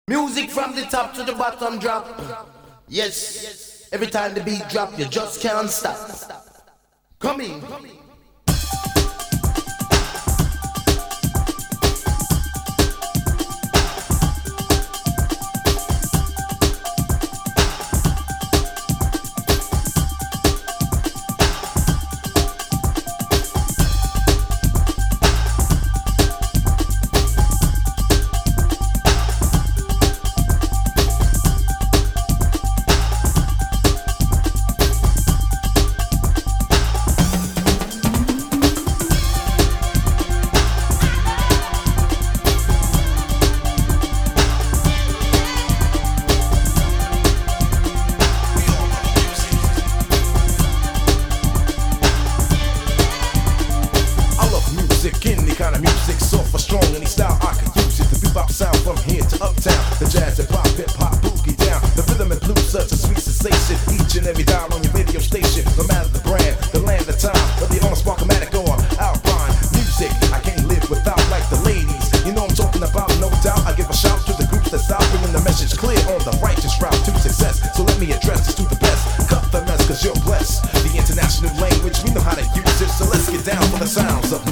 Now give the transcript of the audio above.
Music from the top to the bottom drop. Yes, every time the beat drop, you just can't stop. Come in. Any kind of music, soft or strong, any style I could use it. The bebop sound from here to uptown, the jazz and pop, hip hop, boogie down. The rhythm and blues, such a sweet sensation. Each and every dial on your radio station, no matter the brand, the land, the time, whether you're on a Sparkomatic or Alpine. Music I can't live without, like the ladies. You know I'm talking about, no doubt. I give a shout to the groups that's out, bringing the message clear on the righteous route to success. So let me address this to the best. Cut the mess, cause you're blessed. The international language, we know how to use it. So let's get down for the sounds of